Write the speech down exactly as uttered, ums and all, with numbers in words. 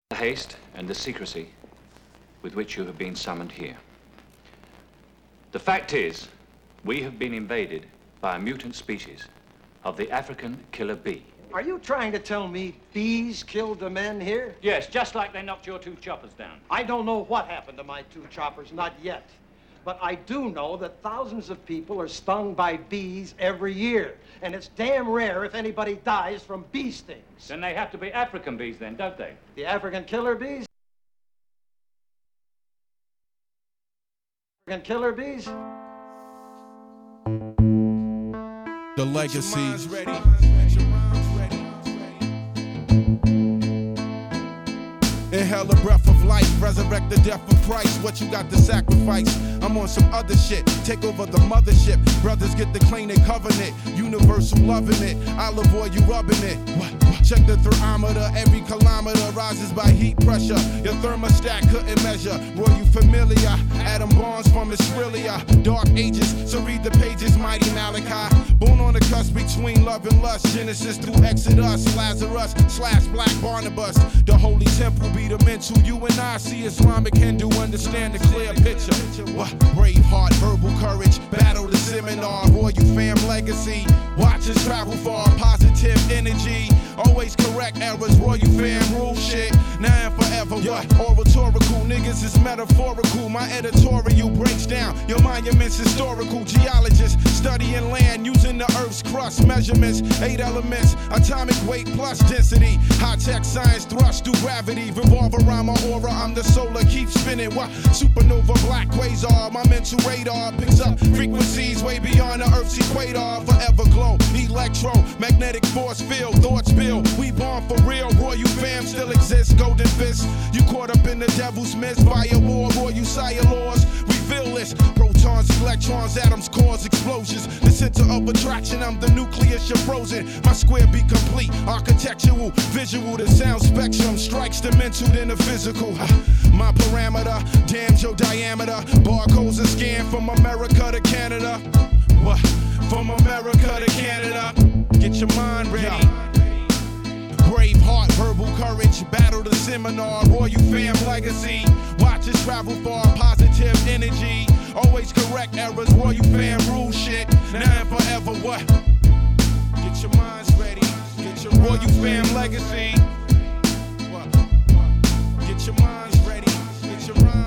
The haste and the secrecy with which you have been summoned here. The fact is, we have been invaded by a mutant species of the African killer bee. Are you trying to tell me bees killed the men here? Yes, just like they knocked your two choppers down. I don't know what happened to my two choppers, not yet. But I do know that thousands of people are stung by bees every year. And it's damn rare if anybody dies from bee stings. Then they have to be African bees then, don't they? The African killer bees? African killer bees? The legacy. Inhale a breath of life, resurrect the death of Christ. What you got to sacrifice? I'm on some other shit. Take over the mothership. Brothers get the clean and covenant. Universal loving it. I'll avoid you rubbing it. What? Check the thermometer. Every kilometer rises by heat pressure. Your thermostat couldn't measure. Roy, you familiar? Atom bombs from Australia. Dark ages. So read the pages. Mighty Malachi. Born on the cusp between love and lust. Genesis through Exodus. Lazarus slash Black Barnabas. The holy temple be the mental. You and I see Islamic Hindu. Understand the clear picture. What? Brave heart, verbal courage. Battle the seminar. Royal fam legacy. Watch us travel far. Positive energy. Always correct errors. Royal fam rule shit. Now and forever. What? Oratorical niggas is metaphorical. My editorial breaks down your monuments. Historical geologists studying land using the earth's crust measurements. Eight elements. Atomic weight plus density. High tech science thrust through gravity. Revolve around my aura. I'm the solar. Keep spinning. What? Supernova black quasar. My mental radar picks up frequencies way beyond the earth's equator. Forever glow. Electromagnetic force field. Thoughts build. We born for real. Royal fam still exists. Golden fist. You caught up in the devil's mist. Fire war. Royal sire laws. Reveal this. Protons, electrons, atoms cause explosions. The center of attraction. I'm the nucleus. You're frozen. My square be complete. Architectural. Visual. The sound spectrum strikes the mental than the physical. My parameter. Damn your diameter. Barcodes are scanned from America to Canada. What? From America to Canada. Get your mind ready. Brave heart, verbal courage, battle the seminar, Royal fam legacy. Watch us travel far, positive energy. Always correct errors, Royal fam rule shit. Now and forever, what? Get your minds ready. Get your Royal fam legacy. What? Get your minds ready. Get your minds